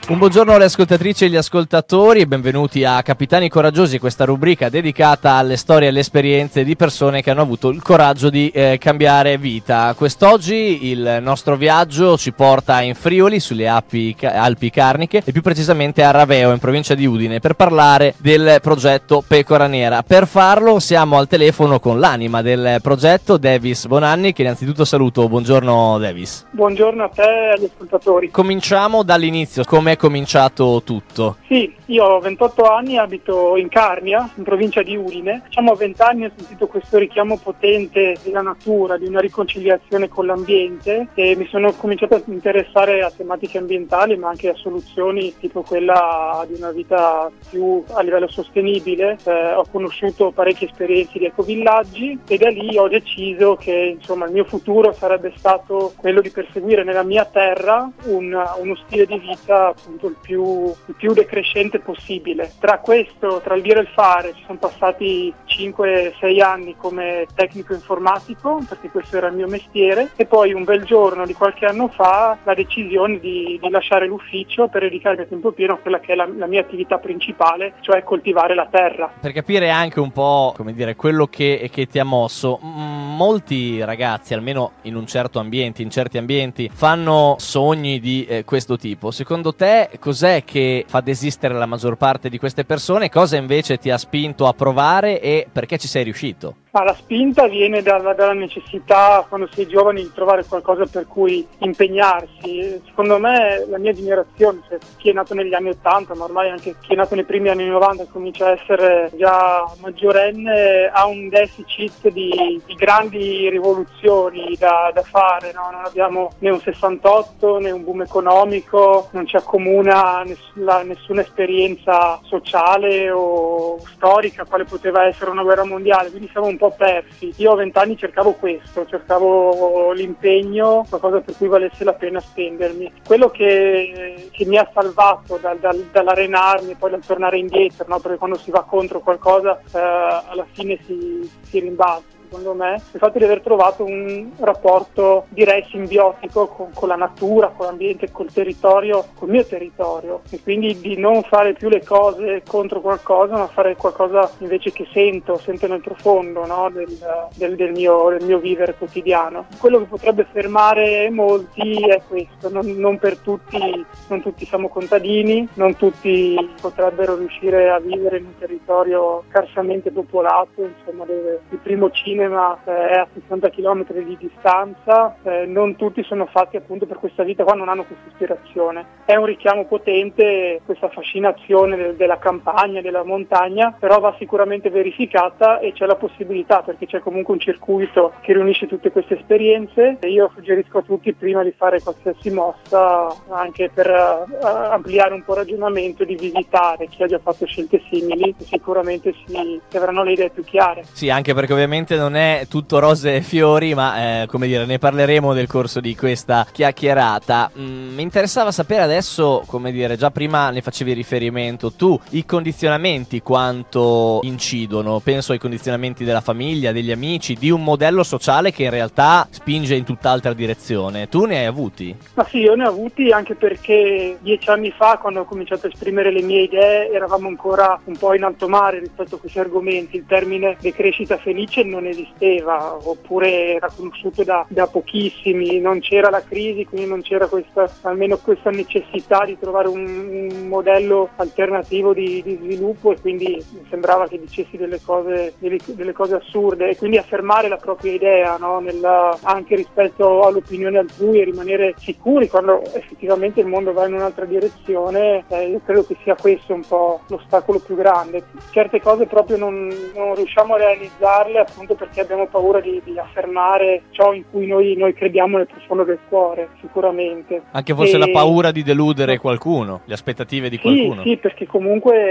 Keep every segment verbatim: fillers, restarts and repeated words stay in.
Un buongiorno alle ascoltatrici e agli ascoltatori e benvenuti a Capitani Coraggiosi, questa rubrica dedicata alle storie e alle esperienze di persone che hanno avuto il coraggio di eh, cambiare vita. Quest'oggi il nostro viaggio ci porta in Friuli, sulle Alpi, Alpi Carniche e più precisamente a Raveo, in provincia di Udine, per parlare del progetto Pecora Nera. Per farlo siamo al telefono con l'anima del progetto, Davis Bonanni, che innanzitutto saluto. Buongiorno Davis. Buongiorno a te e agli ascoltatori. Cominciamo dall'inizio, come è cominciato tutto? Sì, io ho ventotto anni, abito in Carnia, in provincia di Udine. Diciamo a venti anni ho sentito questo richiamo potente della natura, di una riconciliazione con l'ambiente e mi sono cominciato a interessare a tematiche ambientali ma anche a soluzioni tipo quella di una vita più a livello sostenibile. Eh, ho conosciuto parecchie esperienze di ecovillaggi e da lì ho deciso che insomma il mio futuro sarebbe stato quello di perseguire nella mia terra un, uno stile di vita appunto il più, il più decrescente possibile. Tra questo, tra il dire e il fare, ci sono passati cinque sei anni come tecnico informatico, perché questo era il mio mestiere, e poi un bel giorno di qualche anno fa la decisione di, di lasciare l'ufficio per dedicarmi a tempo pieno a quella che è la, la mia attività principale, cioè coltivare la terra. Per capire anche un po', come dire, quello che, che ti ha mosso, m- molti ragazzi, almeno in un certo ambiente, in certi ambienti, fanno sogni di eh, questo tipo. Secondo te cos'è che fa desistere la maggior parte di queste persone? Cosa invece ti ha spinto a provare e perché ci sei riuscito? Ma la spinta viene dalla, dalla necessità, quando sei giovane, di trovare qualcosa per cui impegnarsi. Secondo me la mia generazione, cioè chi è nato negli anni ottanta, ma ormai anche chi è nato nei primi anni novanta, comincia a essere già maggiorenne, ha un deficit di, di grandi rivoluzioni da, da fare, no? Non abbiamo né un sessantotto né un boom economico, non ci accomuna nessuna, nessuna esperienza sociale o storica quale poteva essere una guerra mondiale, quindi siamo un po' persi. Io a vent'anni cercavo questo, cercavo l'impegno, qualcosa per cui valesse la pena spendermi. Quello che, che mi ha salvato dal, dal, dall'arenarmi e poi dal tornare indietro, no? Perché quando si va contro qualcosa eh, alla fine si, si rimbalza. Secondo me, il fatto di aver trovato un rapporto, direi, simbiotico con, con la natura, con l'ambiente, col territorio, col mio territorio, e quindi di non fare più le cose contro qualcosa, ma fare qualcosa invece che sento, sento nel profondo, no? del, del, del, mio, del mio vivere quotidiano. Quello che potrebbe fermare molti è questo, non, non per tutti, non tutti siamo contadini, non tutti potrebbero riuscire a vivere in un territorio scarsamente popolato, insomma, dove il primo cinema è a sessanta chilometri di distanza, eh, non tutti sono fatti appunto per questa vita qua, non hanno questa ispirazione. È un richiamo potente questa fascinazione del, della campagna, della montagna, però va sicuramente verificata e c'è la possibilità, perché c'è comunque un circuito che riunisce tutte queste esperienze e io suggerisco a tutti prima di fare qualsiasi mossa, anche per uh, ampliare un po' il ragionamento, di visitare chi ha già fatto scelte simili, sicuramente si, si avranno le idee più chiare. Sì, anche perché ovviamente non è tutto rose e fiori, ma eh, come dire, ne parleremo nel corso di questa chiacchierata. Mm, mi interessava sapere adesso, come dire, già prima ne facevi riferimento tu, i condizionamenti quanto incidono. Penso ai condizionamenti della famiglia, degli amici, di un modello sociale che in realtà spinge in tutt'altra direzione. Tu ne hai avuti? Ma sì, io ne ho avuti, anche perché dieci anni fa, quando ho cominciato a esprimere le mie idee, eravamo ancora un po' in alto mare rispetto a questi argomenti. Il termine decrescita felice non esisteva, oppure era conosciuto da, da pochissimi, non c'era la crisi, quindi non c'era questa, almeno questa necessità di trovare un, un modello alternativo di, di sviluppo, e quindi mi sembrava che dicessi delle cose, delle, delle cose assurde, e quindi affermare la propria idea, no? Nella, anche rispetto all'opinione altrui, e rimanere sicuri quando effettivamente il mondo va in un'altra direzione. Eh, io credo che sia questo un po' l'ostacolo più grande. Certe cose proprio non, non riusciamo a realizzarle appunto perché abbiamo paura di, di affermare ciò in cui noi, noi crediamo nel profondo del cuore, sicuramente. Anche forse e... la paura di deludere qualcuno, le aspettative di sì, qualcuno. Sì, perché comunque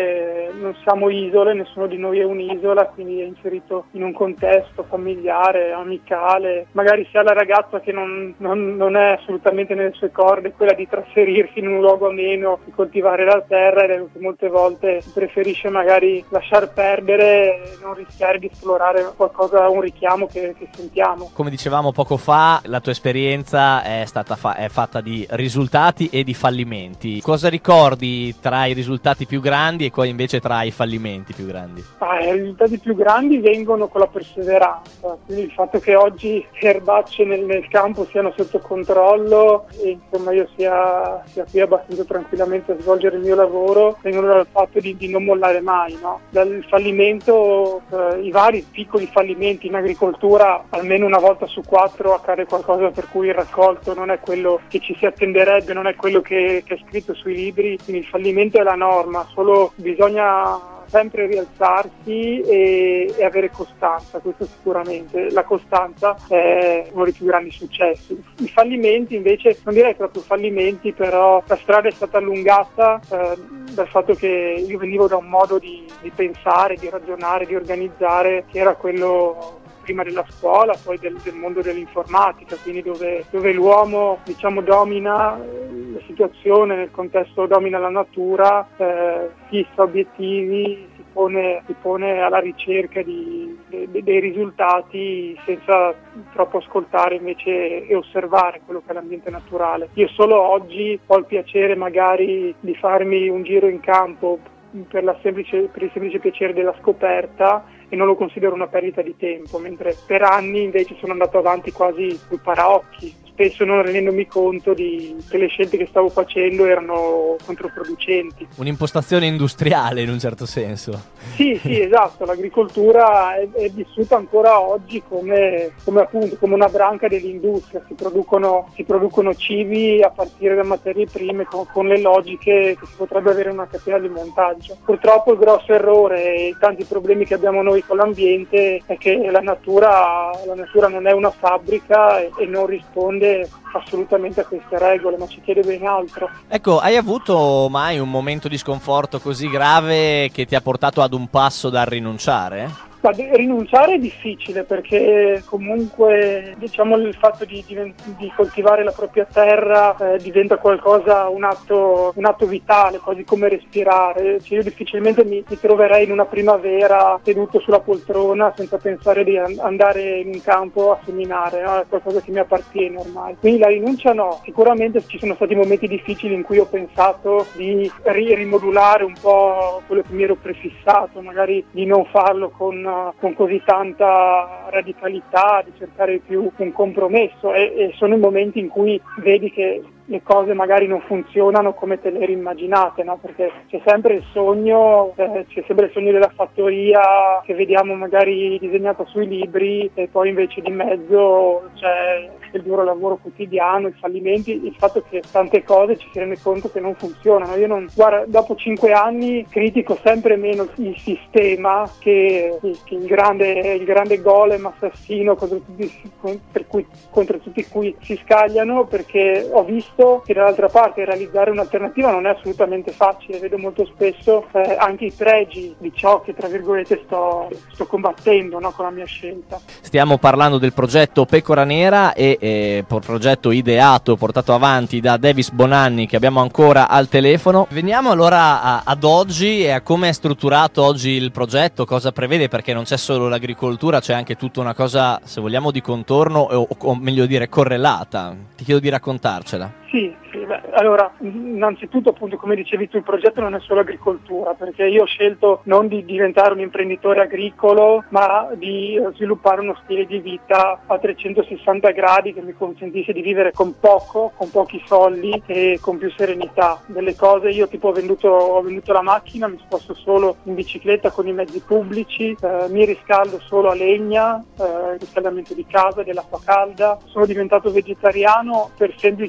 eh, non siamo isole, nessuno di noi è un'isola, quindi è inserito in un contesto familiare, amicale. Magari si ha la ragazza che non, non, non è assolutamente nelle sue corde, quella di trasferirsi in un luogo ameno, di coltivare la terra, e molte volte preferisce magari lasciar perdere e non rischiare di esplorare qualcosa, un richiamo che, che sentiamo. Come dicevamo poco fa, la tua esperienza è stata fa- è fatta di risultati e di fallimenti. Cosa ricordi tra i risultati più grandi e poi invece tra i fallimenti più grandi? Ah, i risultati più grandi vengono con la perseveranza, quindi il fatto che oggi le erbacce nel, nel campo siano sotto controllo e insomma io sia, sia qui abbastanza tranquillamente a svolgere il mio lavoro, vengono dal fatto di, di non mollare mai, no? Dal fallimento, eh, i vari piccoli fallimenti in agricoltura, almeno una volta su quattro accade qualcosa per cui il raccolto non è quello che ci si attenderebbe, non è quello che, che è scritto sui libri, quindi il fallimento è la norma, solo bisogna sempre rialzarsi e, e avere costanza, questo sicuramente. La costanza è uno dei più grandi successi. I fallimenti invece, non direi proprio fallimenti, però la strada è stata allungata eh, dal fatto che io venivo da un modo di, di pensare, di ragionare, di organizzare, che era quello prima della scuola, poi del, del mondo dell'informatica, quindi dove, dove l'uomo diciamo domina la situazione, nel contesto domina la natura, eh, fissa obiettivi, si pone, si pone alla ricerca di, de, dei risultati senza troppo ascoltare invece e osservare quello che è l'ambiente naturale. Io solo oggi ho il piacere magari di farmi un giro in campo per, la semplice, per il semplice piacere della scoperta e non lo considero una perdita di tempo, mentre per anni invece sono andato avanti quasi sul paraocchi, spesso non rendendomi conto di, che le scelte che stavo facendo erano controproducenti. Un'impostazione industriale in un certo senso. Sì, sì, esatto, l'agricoltura è, è vissuta ancora oggi come, come appunto come una branca dell'industria, si producono, si producono cibi a partire da materie prime con, con le logiche che si potrebbe avere in una catena di montaggio. Purtroppo il grosso errore e tanti problemi che abbiamo noi con l'ambiente è che la natura, la natura non è una fabbrica e, e non risponde assolutamente a queste regole, ma ci chiede ben altro. Ecco, hai avuto mai un momento di sconforto così grave che ti ha portato ad un passo dal rinunciare? Ma rinunciare è difficile perché comunque diciamo il fatto di, di, di coltivare la propria terra eh, diventa qualcosa, un atto, un atto vitale, quasi come respirare. Cioè io difficilmente mi, mi troverei in una primavera seduto sulla poltrona senza pensare di andare in un campo a seminare, no? È qualcosa che mi appartiene ormai. Quindi la rinuncia no, sicuramente ci sono stati momenti difficili in cui ho pensato di ri- rimodulare un po' quello che mi ero prefissato, magari di non farlo con con così tanta radicalità, di cercare più un compromesso e, e sono i momenti in cui vedi che le cose magari non funzionano come te le eri immaginate, no? Perché c'è sempre il sogno, eh, c'è sempre il sogno della fattoria che vediamo magari disegnata sui libri e poi invece di mezzo c'è il duro lavoro quotidiano, i fallimenti, il fatto che tante cose ci si rende conto che non funzionano. Io non, guarda, dopo cinque anni critico sempre meno il sistema che, che il grande, il grande golem assassino contro tutti, per cui, contro tutti cui si scagliano, perché ho visto che dall'altra parte realizzare un'alternativa non è assolutamente facile, vedo molto spesso eh, anche i pregi di ciò che tra virgolette sto, sto combattendo, no, con la mia scelta. Stiamo parlando del progetto Pecora Nera e eh, progetto ideato, portato avanti da Davis Bonanni, che abbiamo ancora al telefono. Veniamo allora a, ad oggi e a come è strutturato oggi il progetto, cosa prevede, perché non c'è solo l'agricoltura, c'è anche tutta una cosa, se vogliamo, di contorno o, o meglio dire correlata. Ti chiedo di raccontarcela. Sì, sì, beh, allora innanzitutto appunto come dicevi tu il progetto non è solo agricoltura, perché io ho scelto non di diventare un imprenditore agricolo ma di sviluppare uno stile di vita a trecentosessanta gradi che mi consentisse di vivere con poco, con pochi soldi e con più serenità. Delle cose io tipo ho venduto, ho venduto la macchina, mi sposto solo in bicicletta con i mezzi pubblici, eh, mi riscaldo solo a legna, eh, riscaldamento di casa, dell'acqua calda, sono diventato vegetariano per semplice osservazione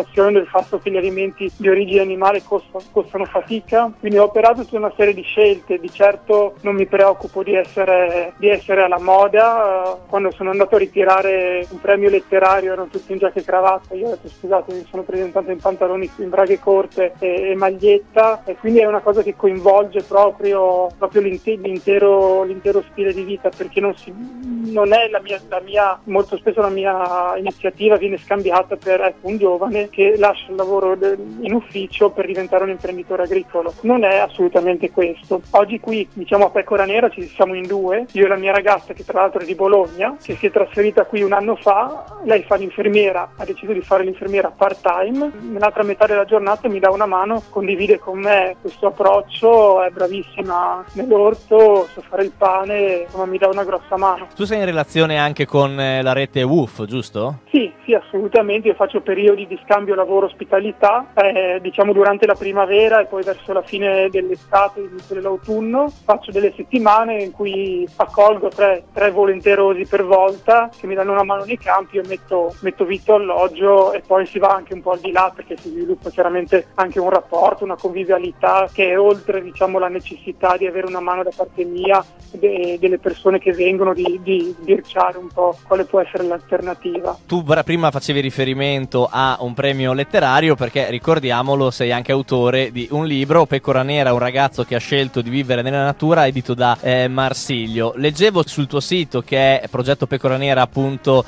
nozione del fatto che gli alimenti di origine animale costano, costano fatica, quindi ho operato su una serie di scelte. Di certo non mi preoccupo di essere, di essere alla moda. Quando sono andato a ritirare un premio letterario erano tutti in giacca e cravatta, io ho detto scusate, mi sono presentato in pantaloni, in braghe corte e, e maglietta, e quindi è una cosa che coinvolge proprio, proprio l'intero, l'intero stile di vita, perché non, si, non è la mia, la mia, molto spesso la mia iniziativa viene scambiata per ecco, un giovane che lascia il lavoro de, in ufficio per diventare un imprenditore agricolo. Non è assolutamente questo. Oggi qui, diciamo a Pecora Nera, ci siamo in due, io e la mia ragazza che tra l'altro è di Bologna, che si è trasferita qui un anno fa. Lei fa l'infermiera, ha deciso di fare l'infermiera part time, nell'altra metà della giornata mi dà una mano, condivide con me questo approccio, è bravissima nell'orto, sa fare il pane, insomma mi dà una grossa mano. Tu sei in relazione anche con eh, la rete W U F, giusto? Sì, sì, assolutamente. Io faccio periodi di scambio lavoro-ospitalità, eh, diciamo durante la primavera e poi verso la fine dell'estate, inizio dell'autunno. Faccio delle settimane in cui accolgo tre, tre volenterosi per volta che mi danno una mano nei campi, io metto, metto vitto, alloggio e poi si va anche un po' al di là perché si sviluppa chiaramente anche un rapporto, una convivialità che è oltre diciamo la necessità di avere una mano da parte mia e delle persone che vengono di, di birciare un po' quale può essere l'alternativa. Tu prima facevi riferimento a un premio letterario perché, ricordiamolo, sei anche autore di un libro, Pecora Nera, un ragazzo che ha scelto di vivere nella natura, edito da eh, Marsilio. Leggevo sul tuo sito, che è progetto pecoranera punto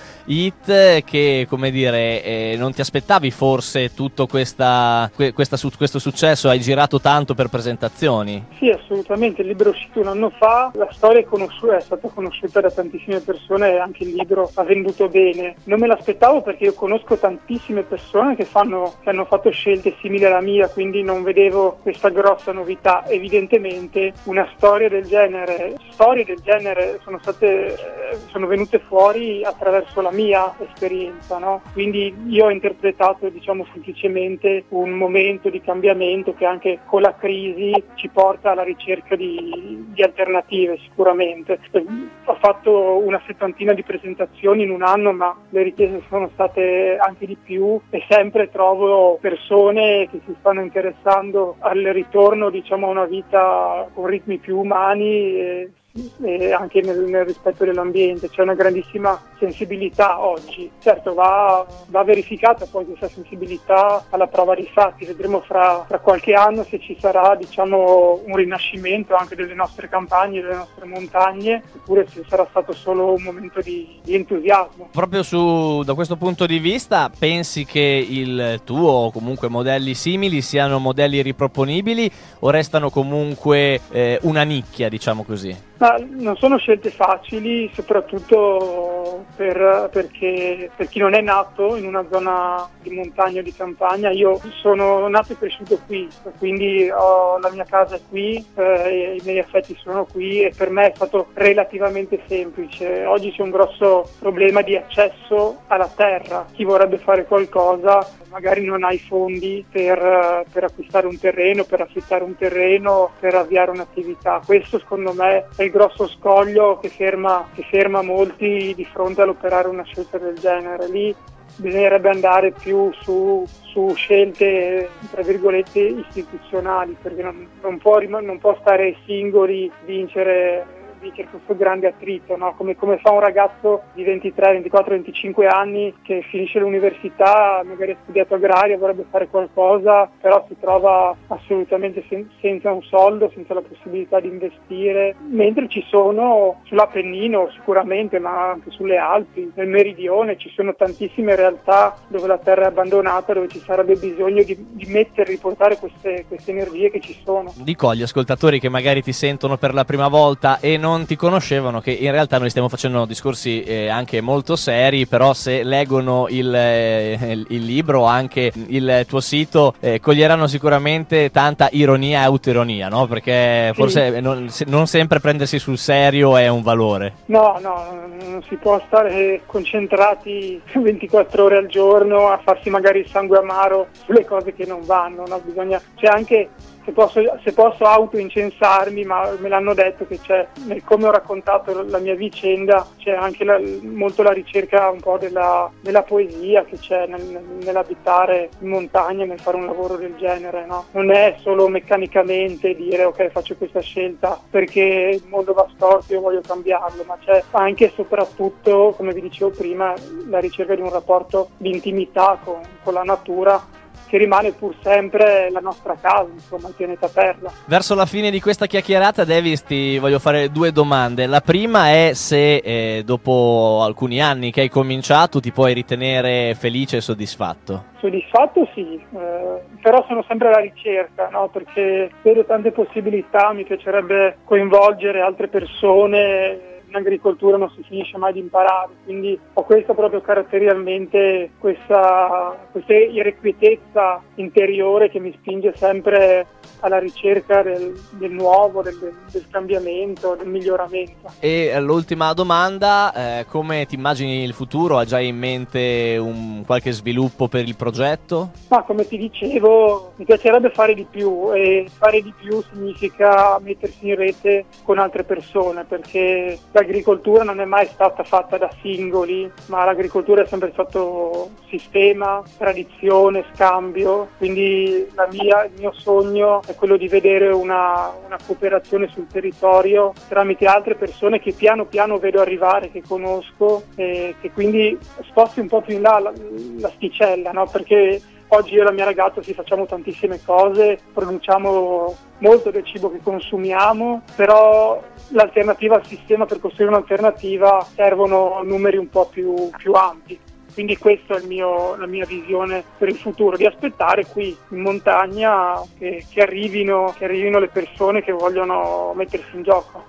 it, che come dire eh, non ti aspettavi forse tutto questa, que, questa, su, questo successo, hai girato tanto per presentazioni. Sì, assolutamente, il libro è uscito un anno fa, la storia è, conosciuta, è stata conosciuta da tantissime persone e anche il libro ha venduto bene. Non me l'aspettavo perché io conosco tantissime persone che, fanno, che hanno fatto scelte simili alla mia, quindi non vedevo questa grossa novità. Evidentemente una storia del genere, storie del genere sono state, sono venute fuori attraverso la mia esperienza, no? Quindi io ho interpretato diciamo semplicemente un momento di cambiamento che anche con la crisi ci porta alla ricerca di, di alternative sicuramente. Ho fatto una settantina di presentazioni in un anno, ma le richieste sono state anche di più e sempre trovo persone che si stanno interessando al ritorno diciamo a una vita con ritmi più umani e, e anche nel, nel rispetto dell'ambiente. C'è una grandissima sensibilità oggi, certo va, va verificata poi questa sensibilità alla prova dei fatti, vedremo fra, fra qualche anno se ci sarà diciamo un rinascimento anche delle nostre campagne, delle nostre montagne, oppure se sarà stato solo un momento di, di entusiasmo. Proprio su, da questo punto di vista, pensi che il tuo o comunque modelli simili siano modelli riproponibili o restano comunque eh, una nicchia, diciamo così? Ma non sono scelte facili, soprattutto per, perché per chi non è nato in una zona di montagna o di campagna. Io sono nato e cresciuto qui, quindi ho, la mia casa è qui, eh, i miei affetti sono qui e per me è stato relativamente semplice. Oggi c'è un grosso problema di accesso alla terra. Chi vorrebbe fare qualcosa magari non ha i fondi per, per acquistare un terreno, per affittare un terreno, per avviare un'attività. Questo secondo me è il grosso scoglio che ferma, che ferma molti di fronte all'operare una scelta del genere. Lì bisognerebbe andare più su, su scelte tra virgolette istituzionali, perché non, non, può, non può stare singoli, vincere vincere questo grande attrito, no? come, come fa un ragazzo di ventitré, ventiquattro, venticinque anni che finisce l'università, magari ha studiato agraria, vorrebbe fare qualcosa, però si trova assolutamente sen- senza un soldo, senza la possibilità di investire, mentre ci sono sull'Appennino sicuramente, ma anche sulle Alpi, nel meridione ci sono tantissime realtà dove la terra è abbandonata, dove ci sarebbe bisogno di, di mettere, riportare queste, queste energie che ci sono. Dico agli ascoltatori che magari ti sentono per la prima volta e non non ti conoscevano che in realtà noi stiamo facendo discorsi eh, anche molto seri, però se leggono il, eh, il libro o anche il tuo sito eh, coglieranno sicuramente tanta ironia e autoironia, no? Perché sì. forse non, se, non sempre prendersi sul serio è un valore. No, no, non si può stare concentrati ventiquattro ore al giorno a farsi magari il sangue amaro sulle cose che non vanno, no? Bisogna, c'è anche se posso, se posso auto-incensarmi, ma me l'hanno detto che c'è, nel come ho raccontato la mia vicenda, c'è anche la, molto la ricerca un po' della, della poesia che c'è nel, nell'abitare in montagna, nel fare un lavoro del genere, no? Non è solo meccanicamente dire ok, faccio questa scelta perché il mondo va storto e io voglio cambiarlo, ma c'è anche e soprattutto, come vi dicevo prima, la ricerca di un rapporto di intimità con, con la natura, che rimane pur sempre la nostra casa, insomma, il pianeta Terra. Verso la fine di questa chiacchierata, Davis, ti voglio fare due domande. La prima è se eh, dopo alcuni anni che hai cominciato ti puoi ritenere felice e soddisfatto. Soddisfatto sì, eh, però sono sempre alla ricerca, no? Perché vedo tante possibilità, mi piacerebbe coinvolgere altre persone. In agricoltura non si finisce mai di imparare, quindi ho questa proprio caratterialmente, questa, questa irrequietezza interiore che mi spinge sempre alla ricerca del, del nuovo, del, del cambiamento, del miglioramento. E l'ultima domanda, eh, come ti immagini il futuro? Hai già in mente un qualche sviluppo per il progetto? Ma come ti dicevo, mi piacerebbe fare di più, e fare di più significa mettersi in rete con altre persone, perché l'agricoltura non è mai stata fatta da singoli, ma l'agricoltura è sempre stato sistema, tradizione, scambio, quindi la mia, il mio sogno è quello di vedere una, una cooperazione sul territorio tramite altre persone che piano piano vedo arrivare, che conosco, e che quindi sposti un po' più in là la, l'asticella, no? Perché oggi io e la mia ragazza ci facciamo tantissime cose, produciamo molto del cibo che consumiamo, però l'alternativa al sistema, per costruire un'alternativa servono numeri un po' più, più ampi. Quindi questa è il mio, la mia visione per il futuro, di aspettare qui in montagna che, che, arrivino, che arrivino le persone che vogliono mettersi in gioco.